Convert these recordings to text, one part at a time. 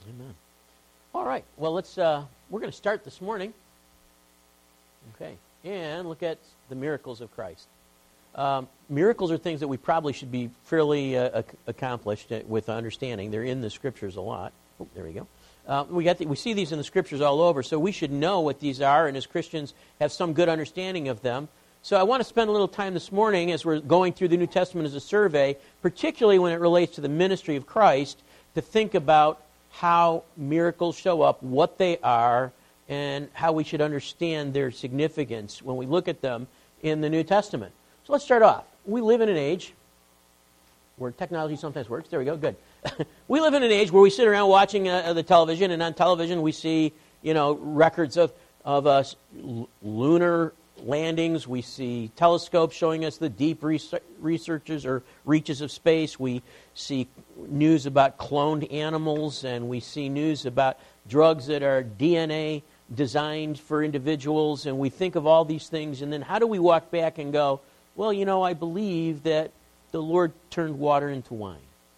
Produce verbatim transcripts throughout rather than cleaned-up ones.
Amen. All right. Well, let's. Uh, we're going to start this morning. Okay, and look at the miracles of Christ. Um, miracles are things that we probably should be fairly uh, ac- accomplished with understanding. They're in the Scriptures a lot. Oh, there we go. Uh, we got the, we see these in the Scriptures all over, so we should know what these are, and as Christians have some good understanding of them. So I want to spend a little time this morning as we're going through the New Testament as a survey, particularly when it relates to the ministry of Christ, to think about how miracles show up, what they are, and how we should understand their significance when we look at them in the New Testament. So let's start off. We live in an age where technology sometimes works. There we go. Good. We live in an age where we sit around watching uh, the television, and on television we see, you know, records of of uh, lunar landings. We see telescopes showing us the deep researches or reaches of space. We see news about cloned animals, and we see news about drugs that are D N A designed for individuals, and we think of all these things, and then how do we walk back and go, well, you know, I believe that the Lord turned water into wine.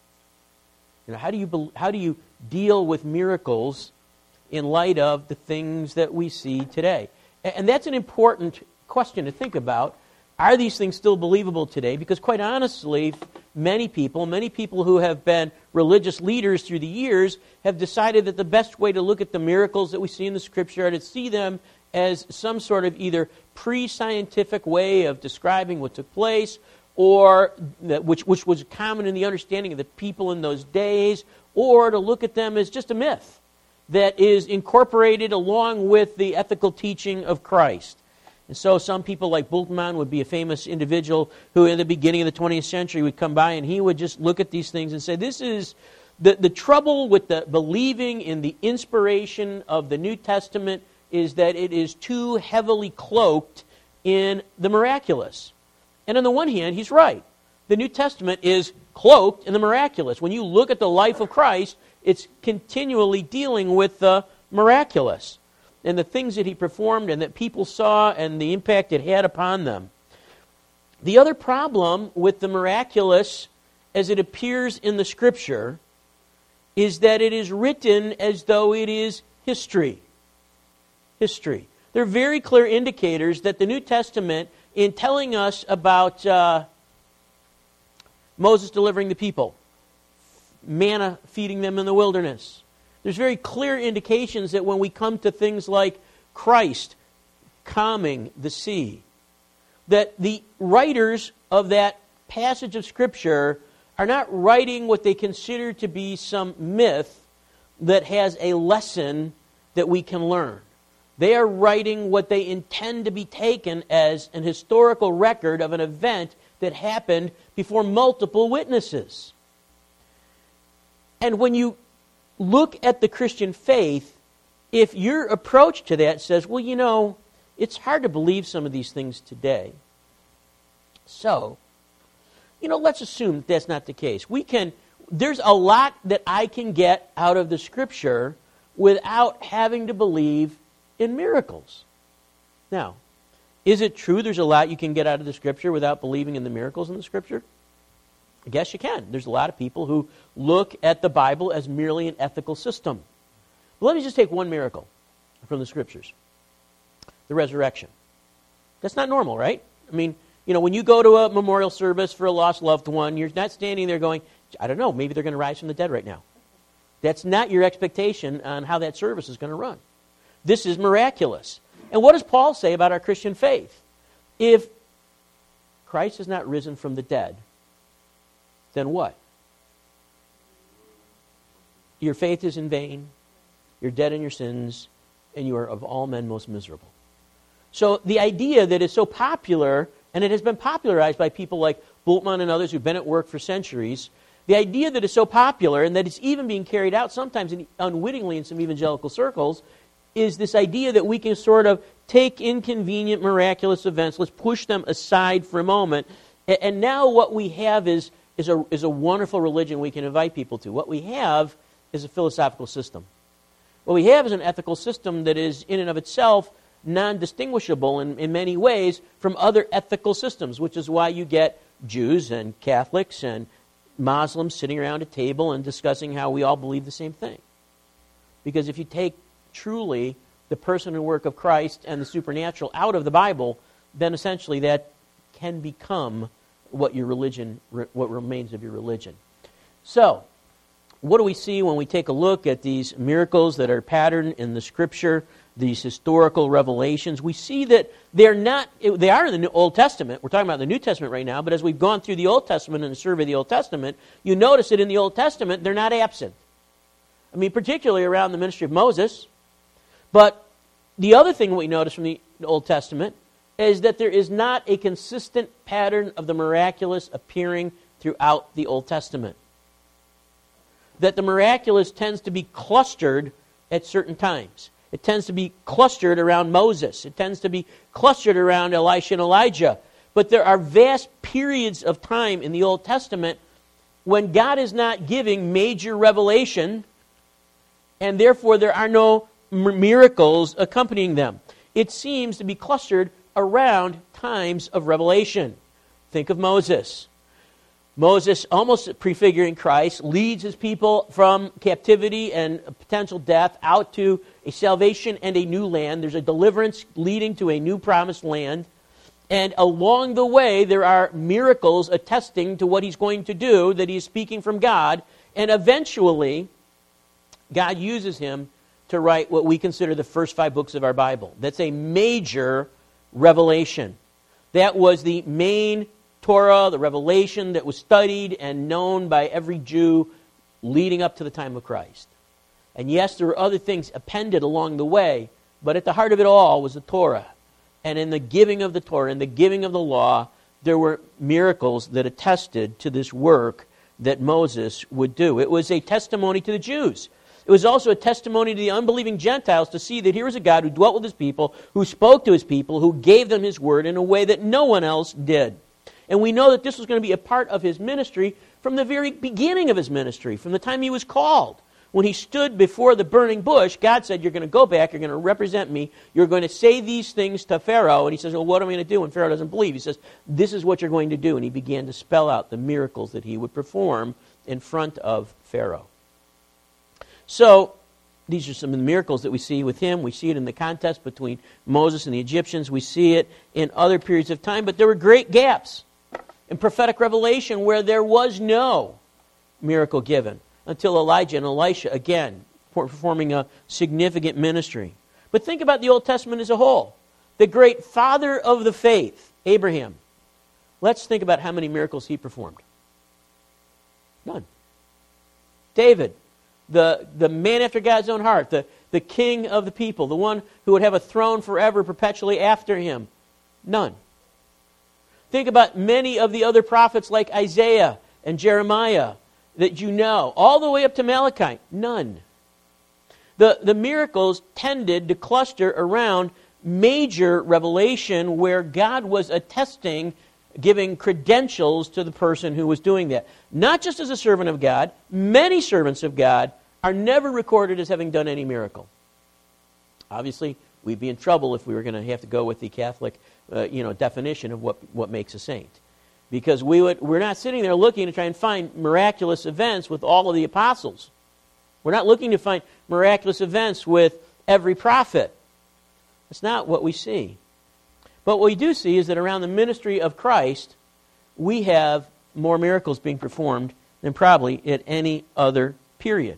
You know, how do you how do you deal with miracles in light of the things that we see today? And that's an important question to think about. Are these things still believable today? Because quite honestly, many people, many people who have been religious leaders through the years have decided that the best way to look at the miracles that we see in the Scripture are to see them as some sort of either pre-scientific way of describing what took place, or that, which, which was common in the understanding of the people in those days, or to look at them as just a myth that is incorporated along with the ethical teaching of Christ. And so some people like Bultmann would be a famous individual who in the beginning of the twentieth century would come by and he would just look at these things and say, this is the, the trouble with the believing in the inspiration of the New Testament is that it is too heavily cloaked in the miraculous. And on the one hand, he's right. The New Testament is cloaked in the miraculous. When you look at the life of Christ, it's continually dealing with the miraculous and the things that he performed and that people saw and the impact it had upon them. The other problem with the miraculous as it appears in the Scripture is that it is written as though it is history. History. There are very clear indicators that the New Testament, in telling us about uh, Moses delivering the people, manna feeding them in the wilderness, there's very clear indications that when we come to things like Christ calming the sea, that the writers of that passage of Scripture are not writing what they consider to be some myth that has a lesson that we can learn. They are writing what they intend to be taken as an historical record of an event that happened before multiple witnesses. And when you look at the Christian faith, if your approach to that says, well, you know, it's hard to believe some of these things today. So, you know, let's assume that that's not the case. We can, there's a lot that I can get out of the Scripture without having to believe in miracles. Now, is it true there's a lot you can get out of the Scripture without believing in the miracles in the Scripture? I guess you can. There's a lot of people who look at the Bible as merely an ethical system. But let me just take one miracle from the Scriptures. The resurrection. That's not normal, right? I mean, you know, when you go to a memorial service for a lost loved one, you're not standing there going, I don't know, maybe they're going to rise from the dead right now. That's not your expectation on how that service is going to run. This is miraculous. And what does Paul say about our Christian faith? If Christ has not risen from the dead, then what? Your faith is in vain, you're dead in your sins, and you are of all men most miserable. So the idea that is so popular, and it has been popularized by people like Bultmann and others who've been at work for centuries, the idea that is so popular and that it's even being carried out sometimes in, unwittingly in some evangelical circles is this idea that we can sort of take inconvenient, miraculous events, let's push them aside for a moment, and, and now what we have is, is, a, is a wonderful religion we can invite people to. What we have is a philosophical system. What we have is an ethical system that is in and of itself non-distinguishable in, in many ways from other ethical systems, which is why you get Jews and Catholics and Muslims sitting around a table and discussing how we all believe the same thing. Because if you take truly the person and work of Christ and the supernatural out of the Bible, then essentially that can become what your religion, what remains of your religion. So, what do we see when we take a look at these miracles that are patterned in the Scripture, these historical revelations? We see that they're not, they are in the Old Testament. We're talking about the New Testament right now, but as we've gone through the Old Testament and the survey of the Old Testament, you notice that in the Old Testament, they're not absent. I mean, particularly around the ministry of Moses. But the other thing we notice from the Old Testament is that there is not a consistent pattern of the miraculous appearing throughout the Old Testament. That the miraculous tends to be clustered at certain times. It tends to be clustered around Moses. It tends to be clustered around Elisha and Elijah. But there are vast periods of time in the Old Testament when God is not giving major revelation, and therefore there are no miracles accompanying them. It seems to be clustered around times of revelation. Think of Moses. Moses, almost prefiguring Christ, leads his people from captivity and potential death out to a salvation and a new land. There's a deliverance leading to a new promised land. And along the way, there are miracles attesting to what he's going to do, that he's speaking from God. And eventually, God uses him to write what we consider the first five books of our Bible. That's a major revelation. That was the main Torah, the revelation that was studied and known by every Jew leading up to the time of Christ. And yes, there were other things appended along the way, but at the heart of it all was the Torah. And in the giving of the Torah, in the giving of the law, there were miracles that attested to this work that Moses would do. It was a testimony to the Jews. It was also a testimony to the unbelieving Gentiles to see that here was a God who dwelt with his people, who spoke to his people, who gave them his word in a way that no one else did. And we know that this was going to be a part of his ministry from the very beginning of his ministry, from the time he was called. When he stood before the burning bush, God said, you're going to go back, you're going to represent me, you're going to say these things to Pharaoh. And he says, well, what am I going to do? And Pharaoh doesn't believe. He says, this is what you're going to do. And he began to spell out the miracles that he would perform in front of Pharaoh. So, these are some of the miracles that we see with him. We see it in the contest between Moses and the Egyptians. We see it in other periods of time. But there were great gaps in prophetic revelation where there was no miracle given until Elijah and Elisha, again, performing a significant ministry. But think about the Old Testament as a whole. The great father of the faith, Abraham. Let's think about how many miracles he performed. None. David, the, the man after God's own heart, the, the king of the people, the one who would have a throne forever, perpetually after him. None. Think about many of the other prophets like Isaiah and Jeremiah that you know, all the way up to Malachi. None. The, the miracles tended to cluster around major revelation where God was attesting, giving credentials to the person who was doing that. Not just as a servant of God, many servants of God are never recorded as having done any miracle. Obviously, we'd be in trouble if we were going to have to go with the Catholic uh, you know, definition of what, what makes a saint. Because we would, we're not sitting there looking to try and find miraculous events with all of the apostles. We're not looking to find miraculous events with every prophet. That's not what we see. But what we do see is that around the ministry of Christ, we have more miracles being performed than probably at any other period.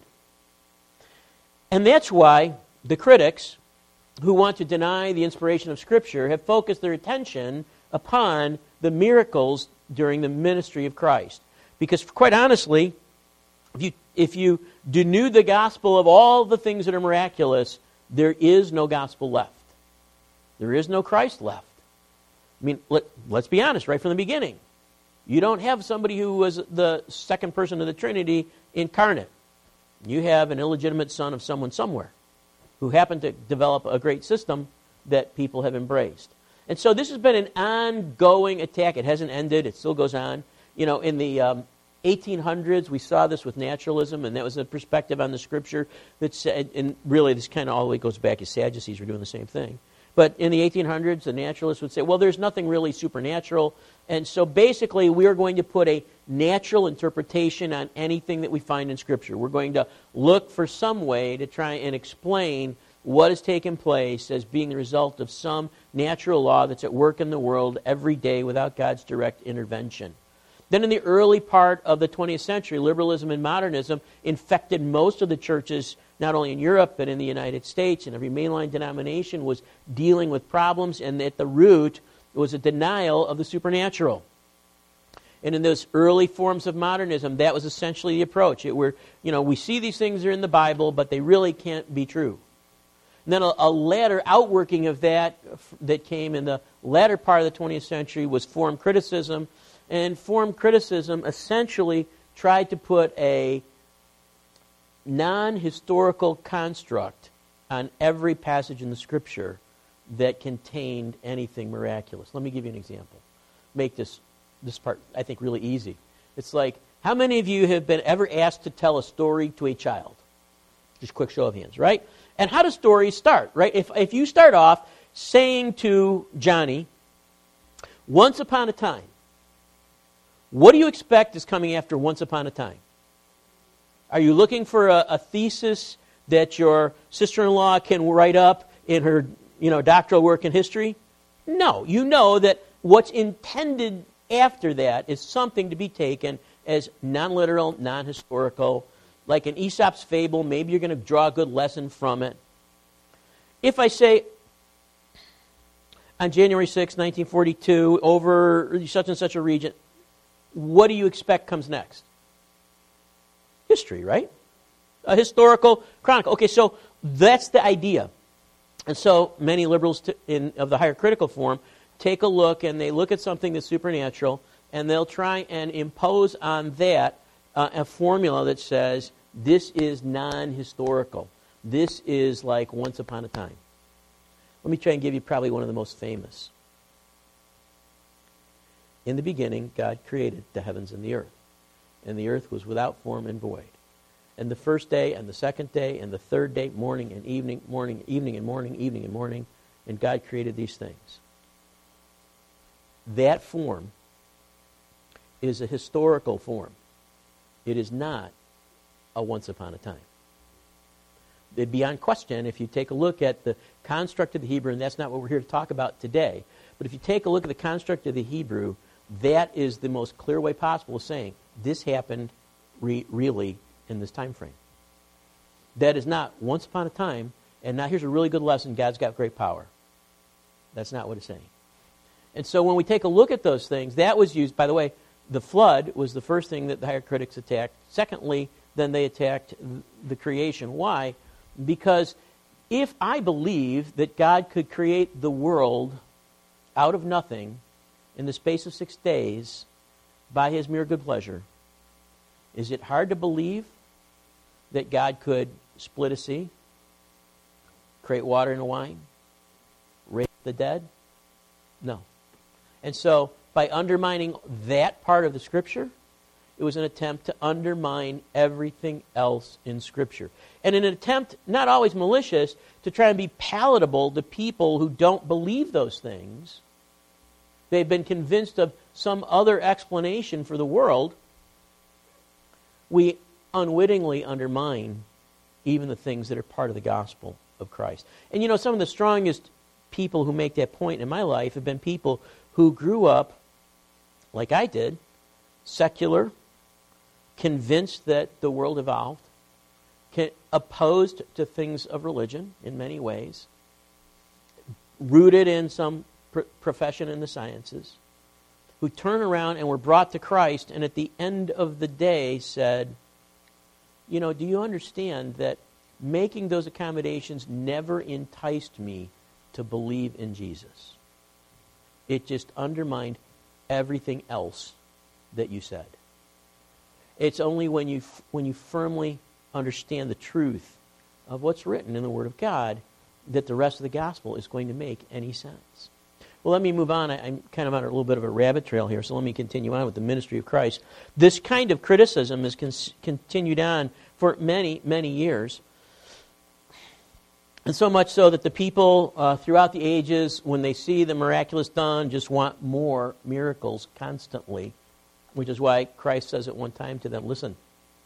And that's why the critics who want to deny the inspiration of Scripture have focused their attention upon the miracles during the ministry of Christ. Because quite honestly, if you, if you denude the gospel of all the things that are miraculous, there is no gospel left. There is no Christ left. I mean, let, let's be honest, right from the beginning. You don't have somebody who was the second person of the Trinity incarnate. You have an illegitimate son of someone somewhere who happened to develop a great system that people have embraced. And so this has been an ongoing attack. It hasn't ended. It still goes on. You know, in the um, eighteen hundreds, we saw this with naturalism, and that was a perspective on the Scripture that said, and really this kind of all the way goes back, as Sadducees were doing the same thing. But in the eighteen hundreds, the naturalists would say, well, there's nothing really supernatural. And so basically, we are going to put a natural interpretation on anything that we find in Scripture. We're going to look for some way to try and explain what has taken place as being the result of some natural law that's at work in the world every day without God's direct intervention. Then in the early part of the twentieth century, liberalism and modernism infected most of the churches, not only in Europe, but in the United States, and every mainline denomination was dealing with problems, and at the root was a denial of the supernatural. And in those early forms of modernism, that was essentially the approach. It were, you know, we see these things are in the Bible, but they really can't be true. And then a, a latter outworking of that that came in the latter part of the twentieth century was form criticism. And form criticism essentially tried to put a non-historical construct on every passage in the Scripture that contained anything miraculous. Let me give you an example. Make this this part, I think, really easy. It's like, how many of you have been ever asked to tell a story to a child? Just a quick show of hands, right? And how do stories start, right? If if you start off saying to Johnny, once upon a time, what do you expect is coming after once upon a time? Are you looking for a, a thesis that your sister-in-law can write up in her, you know, doctoral work in history? No. You know that what's intended after that is something to be taken as non-literal, non-historical, like an Aesop's fable. Maybe you're going to draw a good lesson from it. If I say, on January sixth, nineteen forty-two, over such and such a region, what do you expect comes next? History, right? A historical chronicle. Okay, so that's the idea. And so many liberals t- in, of the higher critical form take a look and they look at something that's supernatural and they'll try and impose on that uh, a formula that says this is non-historical. This is like once upon a time. Let me try and give you probably one of the most famous. In the beginning, God created the heavens and the earth. And the earth was without form and void. And the first day and the second day and the third day, morning and evening, morning, evening and morning, evening and morning. And God created these things. That form is a historical form. It is not a once upon a time. It'd be beyond question if you take a look at the construct of the Hebrew, and that's not what we're here to talk about today, but if you take a look at the construct of the Hebrew, that is the most clear way possible of saying this happened re- really in this time frame. That is not once upon a time, and now here's a really good lesson, God's got great power. That's not what it's saying. And so when we take a look at those things, that was used, by the way, the flood was the first thing that the higher critics attacked. Secondly, then they attacked the creation. Why? Because if I believe that God could create the world out of nothing in the space of six days by His mere good pleasure, is it hard to believe that God could split a sea, create water into wine, raise the dead? No. And so, by undermining that part of the Scripture, it was an attempt to undermine everything else in Scripture. And an attempt, not always malicious, to try and be palatable to people who don't believe those things. They've been convinced of some other explanation for the world. We unwittingly undermine even the things that are part of the gospel of Christ. And you know, some of the strongest people who make that point in my life have been people who grew up, like I did, secular, convinced that the world evolved, opposed to things of religion in many ways, rooted in some pr- profession in the sciences, who turned around and were brought to Christ and at the end of the day said, you know, do you understand that making those accommodations never enticed me to believe in Jesus? It just undermined everything else that you said. It's only when you when you firmly understand the truth of what's written in the Word of God that the rest of the gospel is going to make any sense. Well, let me move on. I, I'm kind of on a little bit of a rabbit trail here, so let me continue on with the ministry of Christ. This kind of criticism has con- continued on for many, many years. And so much so that the people uh, throughout the ages, when they see the miraculous done, just want more miracles constantly, which is why Christ says at one time to them, listen,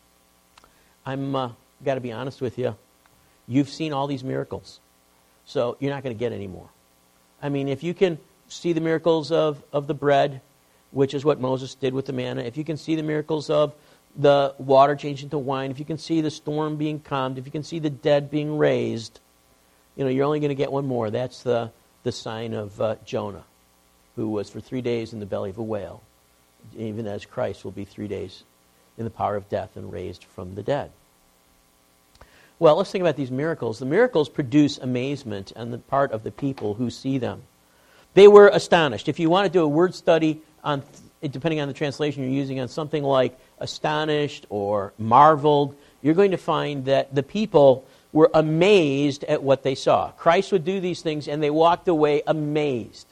I'm uh, got to be honest with you. You've seen all these miracles, so you're not going to get any more. I mean, if you can see the miracles of, of the bread, which is what Moses did with the manna, if you can see the miracles of the water changing to wine, if you can see the storm being calmed, if you can see the dead being raised, you know, you're only going to get one more. That's the, the sign of uh, Jonah, who was for three days in the belly of a whale, even as Christ will be three days in the power of death and raised from the dead. Well, let's think about these miracles. The miracles produce amazement on the part of the people who see them. They were astonished. If you want to do a word study, on, depending on the translation you're using, on something like astonished or marveled, you're going to find that the people were amazed at what they saw. Christ would do these things, and they walked away amazed.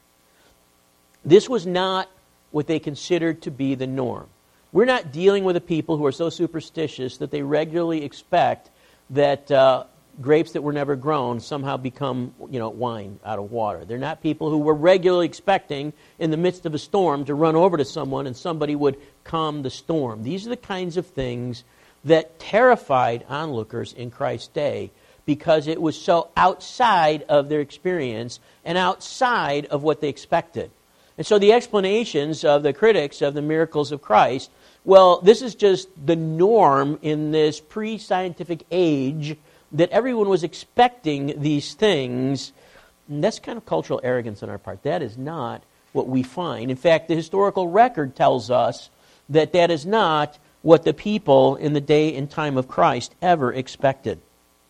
This was not what they considered to be the norm. We're not dealing with a people who are so superstitious that they regularly expect that uh, grapes that were never grown somehow become, you know, wine out of water. They're not people who were regularly expecting in the midst of a storm to run over to someone and somebody would calm the storm. These are the kinds of things that terrified onlookers in Christ's day because it was so outside of their experience and outside of what they expected. And so the explanations of the critics of the miracles of Christ, well, this is just the norm in this pre-scientific age that everyone was expecting these things. And that's kind of cultural arrogance on our part. That is not what we find. In fact, the historical record tells us that that is not what the people in the day and time of Christ ever expected.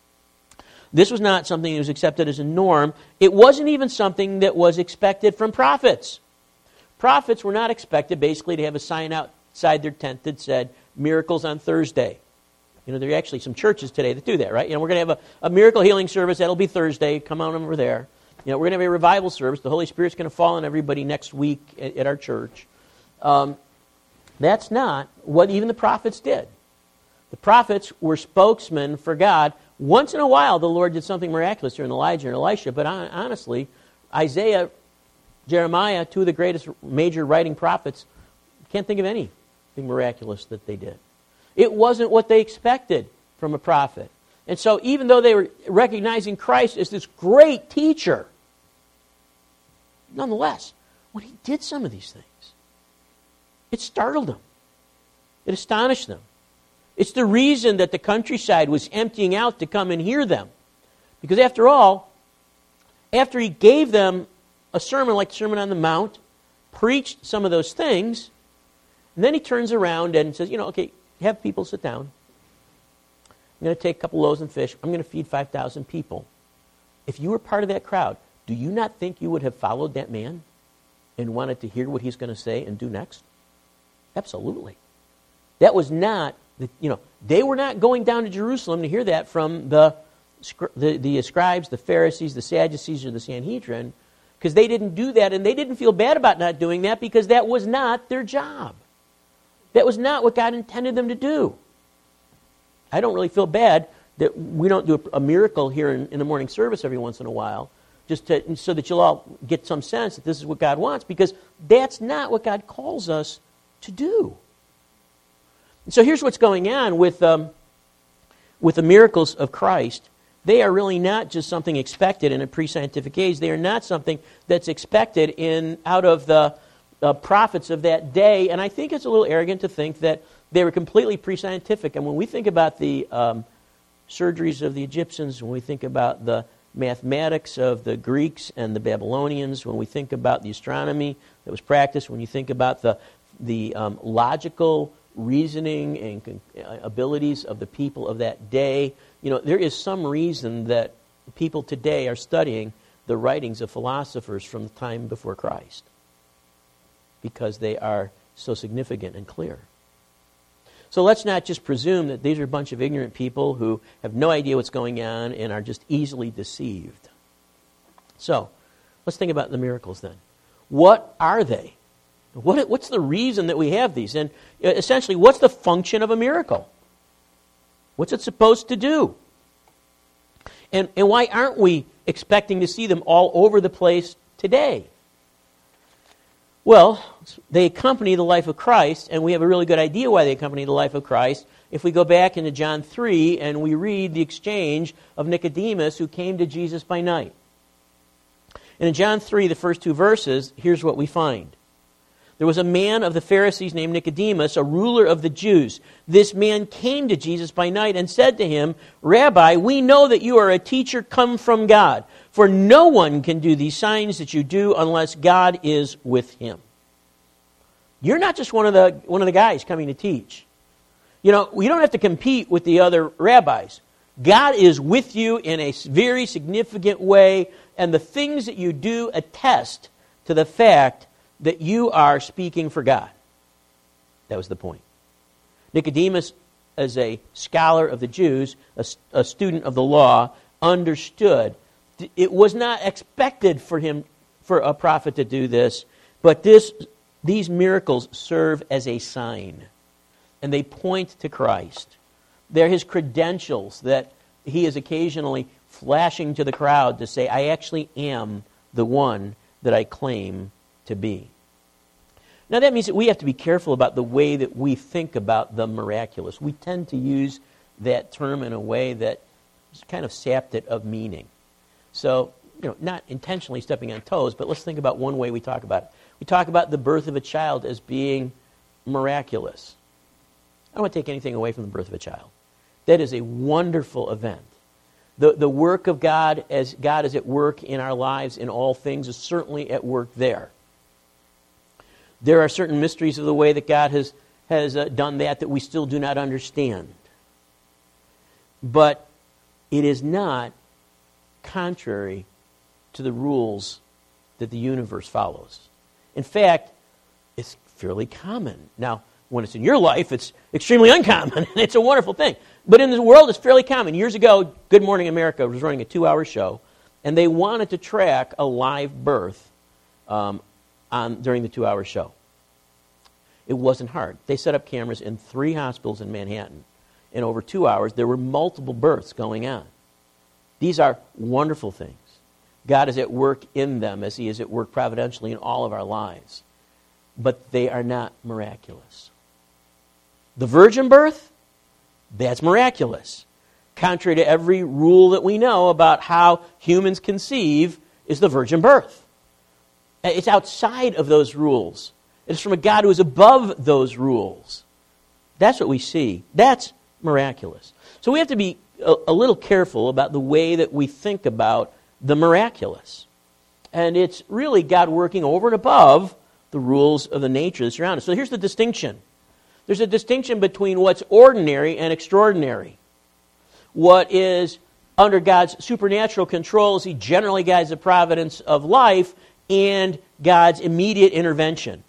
This was not something that was accepted as a norm. It wasn't even something that was expected from prophets. Prophets were not expected basically to have a sign outside their tent that said, miracles on Thursday. You know, there are actually some churches today that do that, right? You know, we're going to have a, a miracle healing service. That'll be Thursday. Come on over there. You know, we're going to have a revival service. The Holy Spirit's going to fall on everybody next week at, at our church. Um, that's not what even the prophets did. The prophets were spokesmen for God. Once in a while, the Lord did something miraculous during Elijah and Elisha, but honestly, Isaiah, Jeremiah, two of the greatest major writing prophets, can't think of anything miraculous that they did. It wasn't what they expected from a prophet. And so even though they were recognizing Christ as this great teacher, nonetheless, when he did some of these things, it startled them. It astonished them. It's the reason that the countryside was emptying out to come and hear them. Because after all, after he gave them a sermon like the Sermon on the Mount, preached some of those things, and then he turns around and says, you know, okay, have people sit down. I'm going to take a couple loaves and fish. I'm going to feed five thousand people. If you were part of that crowd, do you not think you would have followed that man and wanted to hear what he's going to say and do next? Absolutely. That was not, the, you know, they were not going down to Jerusalem to hear that from the, the, the scribes, the Pharisees, the Sadducees, or the Sanhedrin, because they didn't do that, and they didn't feel bad about not doing that because that was not their job. That was not what God intended them to do. I don't really feel bad that we don't do a, a miracle here in, in the morning service every once in a while, just to, so that you'll all get some sense that this is what God wants, because that's not what God calls us to do. And so here's what's going on with um, with the miracles of Christ. They are really not just something expected in a pre-scientific age. They are not something that's expected in out of the uh, prophets of that day. And I think it's a little arrogant to think that they were completely pre-scientific. And when we think about the um, surgeries of the Egyptians, when we think about the mathematics of the Greeks and the Babylonians, when we think about the astronomy that was practiced, when you think about the the um, logical reasoning and con- abilities of the people of that day, you know, there is some reason that people today are studying the writings of philosophers from the time before Christ, because they are so significant and clear. So let's not just presume that these are a bunch of ignorant people who have no idea what's going on and are just easily deceived. So let's think about the miracles then. What are they? What, what's the reason that we have these? And essentially, what's the function of a miracle? What's it supposed to do? And, and why aren't we expecting to see them all over the place today? Well, they accompany the life of Christ, and we have a really good idea why they accompany the life of Christ if we go back into John three and we read the exchange of Nicodemus who came to Jesus by night. And in John three, the first two verses, here's what we find. There was a man of the Pharisees named Nicodemus, a ruler of the Jews. This man came to Jesus by night and said to him, Rabbi, we know that you are a teacher come from God, for no one can do these signs that you do unless God is with him. You're not just one of the one of the guys coming to teach. You know, you don't have to compete with the other rabbis. God is with you in a very significant way, and the things that you do attest to the fact that you are speaking for God. That was the point. Nicodemus, as a scholar of the Jews, a, a student of the law, understood it was not expected for him, for a prophet to do this, but this, these miracles serve as a sign, and they point to Christ. They're his credentials that he is occasionally flashing to the crowd to say, I actually am the one that I claim to be. Now that means that we have to be careful about the way that we think about the miraculous. We tend to use that term in a way that kind of sapped it of meaning. So, you know, not intentionally stepping on toes, but let's think about one way we talk about it. We talk about the birth of a child as being miraculous. I don't want to take anything away from the birth of a child. That is a wonderful event. The, the work of God, as God is at work in our lives in all things, is certainly at work there. There are certain mysteries of the way that God has, has uh, done that that we still do not understand. But it is not contrary to the rules that the universe follows. In fact, it's fairly common. Now, when it's in your life, it's extremely uncommon, and it's a wonderful thing. But in the world, it's fairly common. Years ago, Good Morning America was running a two-hour show, and they wanted to track a live birth um, on during the two-hour show. It wasn't hard. They set up cameras in three hospitals in Manhattan. In over two hours, there were multiple births going on. These are wonderful things. God is at work in them as he is at work providentially in all of our lives. But they are not miraculous. The virgin birth, that's miraculous. Contrary to every rule that we know about how humans conceive, is the virgin birth. It's outside of those rules. It's from a God who is above those rules. That's what we see. That's miraculous. So we have to be a, a little careful about the way that we think about the miraculous. And it's really God working over and above the rules of the nature that surround us. So here's the distinction. There's a distinction between what's ordinary and extraordinary. What is under God's supernatural control as he generally guides the providence of life, and God's immediate intervention.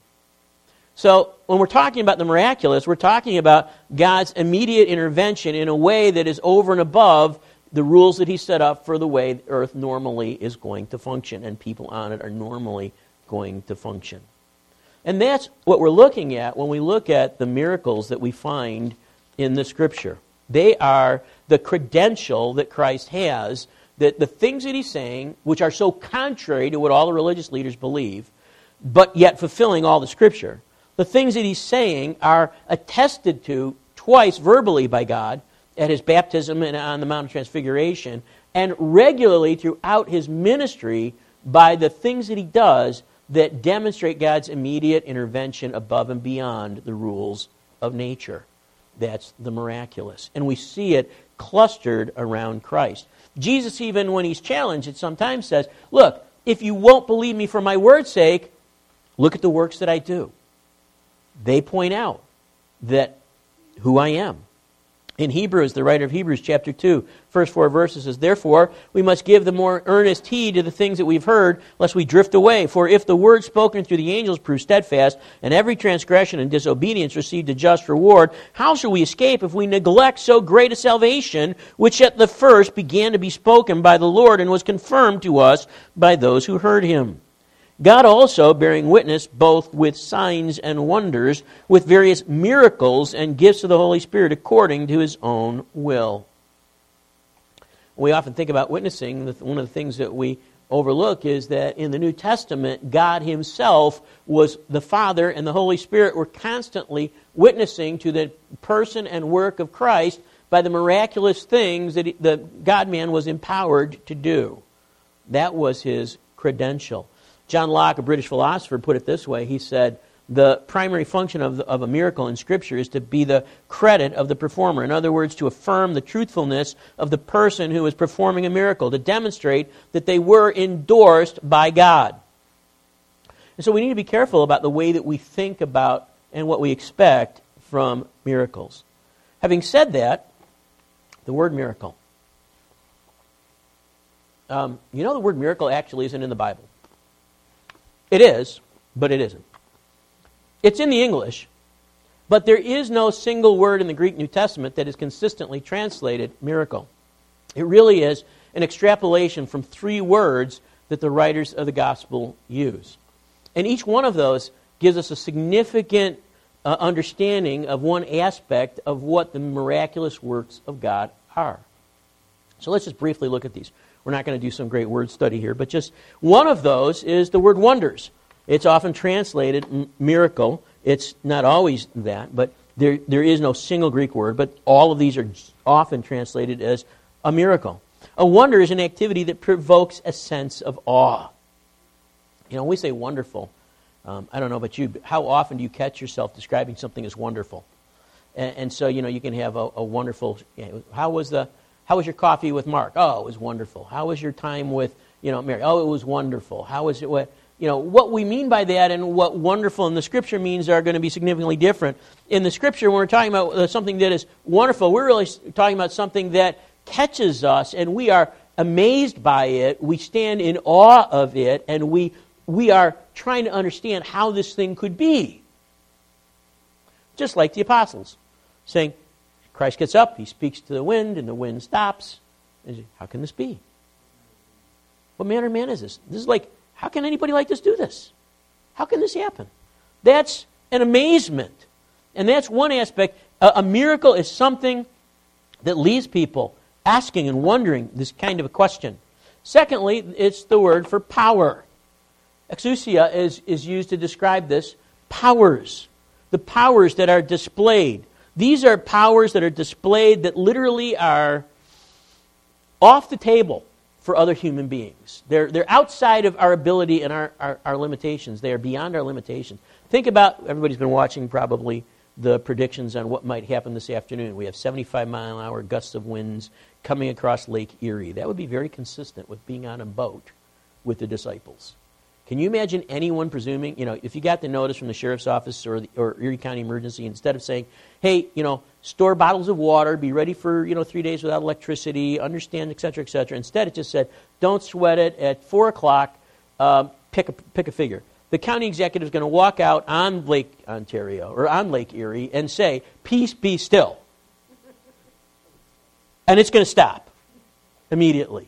So when we're talking about the miraculous, we're talking about God's immediate intervention in a way that is over and above the rules that he set up for the way the earth normally is going to function and people on it are normally going to function. And that's what we're looking at when we look at the miracles that we find in the Scripture. They are the credential that Christ has, that the things that he's saying, which are so contrary to what all the religious leaders believe, but yet fulfilling all the Scripture, the things that he's saying are attested to twice verbally by God at his baptism and on the Mount of Transfiguration, and regularly throughout his ministry by the things that he does that demonstrate God's immediate intervention above and beyond the rules of nature. That's the miraculous. And we see it clustered around Christ. Jesus, even when he's challenged, it sometimes says, look, if you won't believe me for my word's sake, look at the works that I do. They point out that who I am. In Hebrews, the writer of Hebrews chapter two, first four verses says, therefore, we must give the more earnest heed to the things that we've heard, lest we drift away. For if the word spoken through the angels proved steadfast, and every transgression and disobedience received a just reward, how shall we escape if we neglect so great a salvation, which at the first began to be spoken by the Lord, and was confirmed to us by those who heard him? God also bearing witness both with signs and wonders, with various miracles and gifts of the Holy Spirit according to his own will. we often think about witnessing, one of the things that we overlook is that in the New Testament, God himself was the Father and the Holy Spirit were constantly witnessing to the person and work of Christ by the miraculous things that he, the God-man was empowered to do. That was his credential. John Locke, a British philosopher, put it this way. He said, the primary function of, the, of a miracle in Scripture is to be the credit of the performer. In other words, to affirm the truthfulness of the person who is performing a miracle, to demonstrate that they were endorsed by God. And so we need to be careful about the way that we think about and what we expect from miracles. Having said that, the word miracle. Um, you know the word miracle actually isn't in the Bible. It is, but it isn't. It's in the English, but there is no single word in the Greek New Testament that is consistently translated miracle. It really is an extrapolation from three words that the writers of the gospel use. And each one of those gives us a significant uh, understanding of one aspect of what the miraculous works of God are. So let's just briefly look at these. We're not going to do some great word study here, but just one of those is the word wonders. It's often translated m- miracle. It's not always that, but there there is no single Greek word, but all of these are often translated as a miracle. A wonder is an activity that provokes a sense of awe. You know, when we say wonderful, um, I don't know about you, but how often do you catch yourself describing something as wonderful? And, and so, you know, you can have a, a wonderful, you know, how was the, how was your coffee with Mark? Oh, it was wonderful. How was your time with, you know, Mary? Oh, it was wonderful. How was it, what? You know, what we mean by that and what wonderful in the Scripture means are going to be significantly different. In the Scripture, when we're talking about uh, something that is wonderful, we're really talking about something that catches us and we are amazed by it, we stand in awe of it, and we we are trying to understand how this thing could be. Just like the apostles, saying, Christ gets up, he speaks to the wind, and the wind stops. And you say, how can this be? What manner of man is this? This is like, how can anybody like this do this? How can this happen? That's an amazement. And that's one aspect. A, a miracle is something that leaves people asking and wondering this kind of a question. Secondly, it's the word for power. Exousia is, is used to describe this. Powers. The powers that are displayed. These are powers that are displayed that literally are off the table for other human beings. They're, they're outside of our ability and our, our, our limitations. They are beyond our limitations. Think about, everybody's been watching probably the predictions on what might happen this afternoon. We have seventy-five mile an hour gusts of winds coming across Lake Erie. That would be very consistent with being on a boat with the disciples. Can you imagine anyone presuming, you know, if you got the notice from the sheriff's office or the, or Erie County Emergency, instead of saying, hey, you know, store bottles of water, be ready for, you know, three days without electricity, understand, et cetera, et cetera. Instead, it just said, don't sweat it. At four o'clock, um, pick a pick a figure. The county executive is going to walk out on Lake Ontario or on Lake Erie and say, peace, be still. And it's going to stop immediately.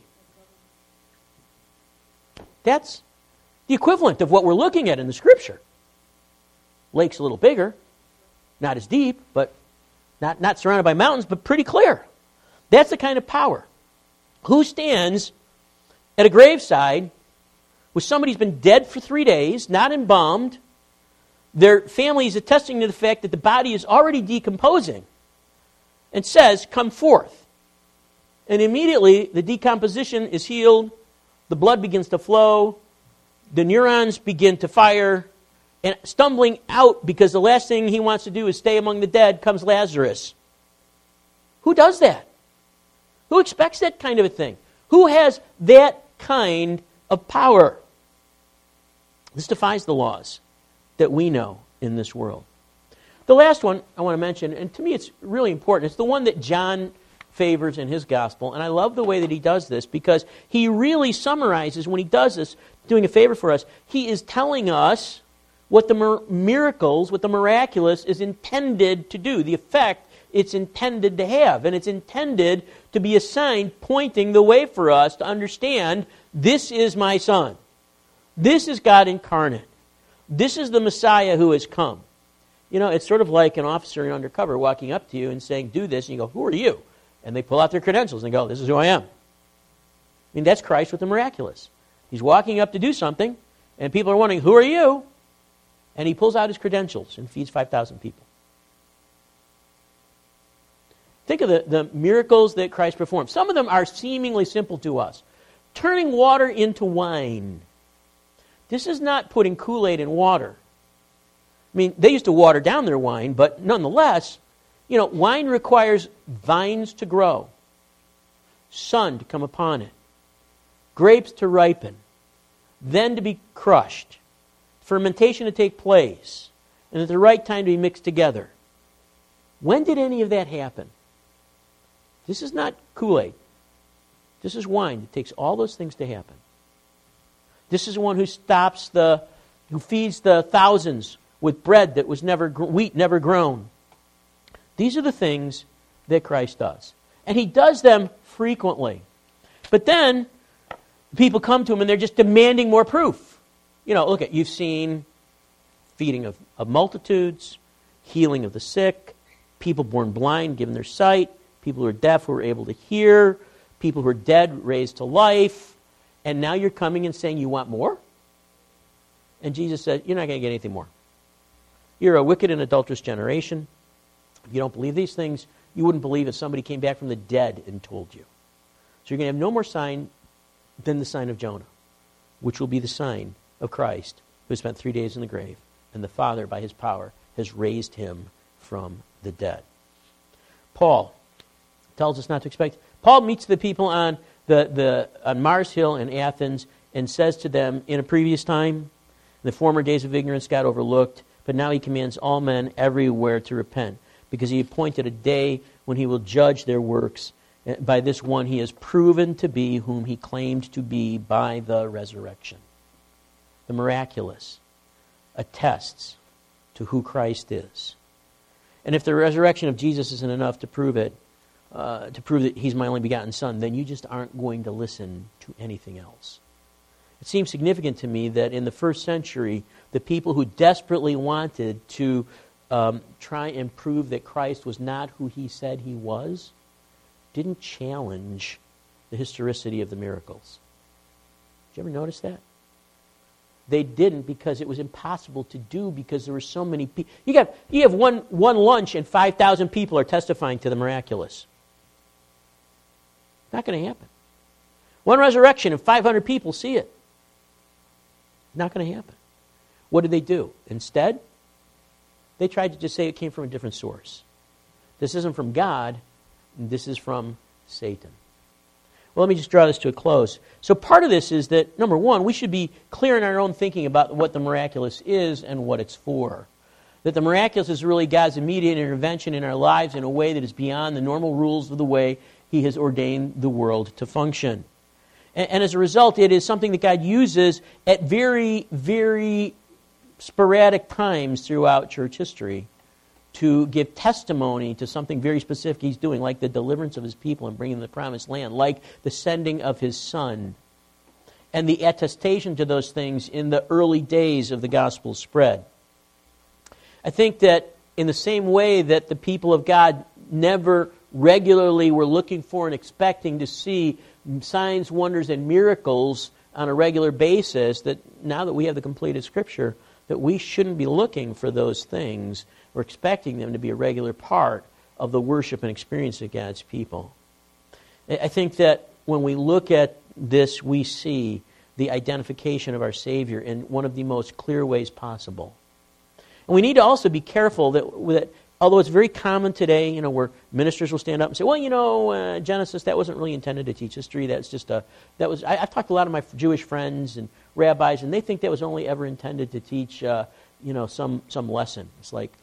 That's the equivalent of what we're looking at in the Scripture. Lake's a little bigger, not as deep, but not, not surrounded by mountains, but pretty clear. That's the kind of power. Who stands at a graveside with somebody who's been dead for three days, not embalmed, their family is attesting to the fact that the body is already decomposing, and says, come forth. And immediately the decomposition is healed, the blood begins to flow, the neurons begin to fire, and stumbling out because the last thing he wants to do is stay among the dead comes Lazarus. Who does that? Who expects that kind of a thing? Who has that kind of power? This defies the laws that we know in this world. The last one I want to mention, and to me it's really important, it's the one that John favors in his gospel, and I love the way that he does this because he really summarizes, when he does this, doing a favor for us, he is telling us what the mir- miracles, what the miraculous is intended to do, the effect it's intended to have, and it's intended to be a sign pointing the way for us to understand, this is my Son. This is God incarnate. This is the Messiah who has come. You know, it's sort of like an officer in undercover walking up to you and saying, do this, and you go, who are you? And they pull out their credentials and go, this is who I am. mean, that's Christ with the miraculous. He's walking up to do something, and people are wondering, who are you? And he pulls out his credentials and feeds five thousand people. Think of the, the miracles that Christ performed. Some of them are seemingly simple to us. Turning water into wine. This is not putting Kool-Aid in water. I mean, they used to water down their wine, but nonetheless, you know, wine requires vines to grow, sun to come upon it, grapes to ripen, then to be crushed, fermentation to take place, and at the right time to be mixed together. When did any of that happen? This is not Kool-Aid. This is wine. It takes all those things to happen. This is the one who stops the, who feeds the thousands with bread that was never, wheat never grown. These are the things that Christ does. And he does them frequently. But then, people come to him and they're just demanding more proof. You know, look at, you've seen feeding of, of multitudes, healing of the sick, people born blind given their sight, people who are deaf who are able to hear, people who are dead raised to life, and now you're coming and saying you want more? And Jesus said, you're not going to get anything more. You're a wicked and adulterous generation. If you don't believe these things, you wouldn't believe if somebody came back from the dead and told you. So you're going to have no more sign than the sign of Jonah, which will be the sign of Christ, who spent three days in the grave, and the Father, by his power, has raised him from the dead. Paul tells us not to expect. Paul meets the people on the, the on Mars Hill in Athens and says to them, in a previous time, the former days of ignorance got overlooked, but now he commands all men everywhere to repent, because he appointed a day when he will judge their works. By this one he has proven to be whom he claimed to be by the resurrection. The miraculous attests to who Christ is. And if the resurrection of Jesus isn't enough to prove it, uh, to prove that he's my only begotten Son, then you just aren't going to listen to anything else. It seems significant to me that in the first century, the people who desperately wanted to um, try and prove that Christ was not who he said he was, didn't challenge the historicity of the miracles. Did you ever notice that? They didn't because it was impossible to do because there were so many people. You got you have one one lunch and five thousand people are testifying to the miraculous. Not going to happen. One resurrection and five hundred people see it. Not going to happen. What did they do? Instead, they tried to just say it came from a different source. This isn't from God. This is from Satan. Well, let me just draw this to a close. So part of this is that, number one, we should be clear in our own thinking about what the miraculous is and what it's for. That the miraculous is really God's immediate intervention in our lives in a way that is beyond the normal rules of the way he has ordained the world to function. And, and as a result, it is something that God uses at very, very sporadic times throughout church history to give testimony to something very specific he's doing, like the deliverance of his people and bringing them to the promised land, like the sending of his Son, and the attestation to those things in the early days of the gospel spread. I think that in the same way that the people of God never regularly were looking for and expecting to see signs, wonders, and miracles on a regular basis, that now that we have the completed Scripture, that we shouldn't be looking for those things. We're expecting them to be a regular part of the worship and experience of God's people. I think that when we look at this, we see the identification of our Savior in one of the most clear ways possible. And we need to also be careful that, that although it's very common today, you know, where ministers will stand up and say, well, you know, uh, Genesis, that wasn't really intended to teach history. That's just a, that was, I, I've talked to a lot of my Jewish friends and rabbis, and they think that was only ever intended to teach, uh, you know, some, some lesson. It's like,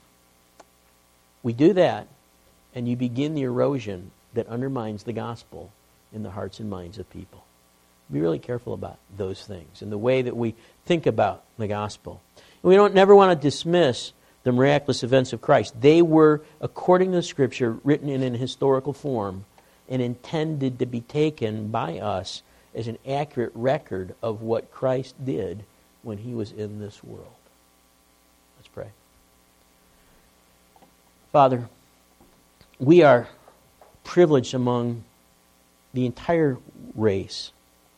we do that, and you begin the erosion that undermines the gospel in the hearts and minds of people. Be really careful about those things and the way that we think about the gospel. And we don't never want to dismiss the miraculous events of Christ. They were, according to the Scripture, written in an historical form and intended to be taken by us as an accurate record of what Christ did when he was in this world. Let's pray. Father, we are privileged among the entire race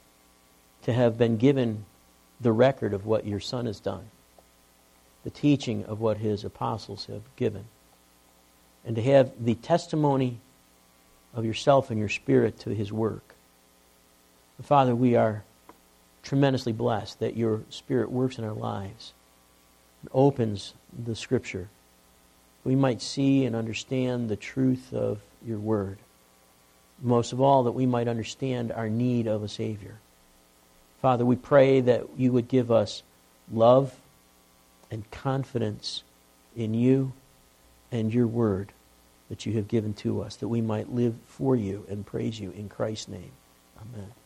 to have been given the record of what your Son has done, the teaching of what his apostles have given, and to have the testimony of yourself and your Spirit to his work. Father, we are tremendously blessed that your Spirit works in our lives and opens the Scripture. We might see and understand the truth of your word. Most of all, that we might understand our need of a Savior. Father, we pray that you would give us love and confidence in you and your word that you have given to us, that we might live for you and praise you in Christ's name. Amen.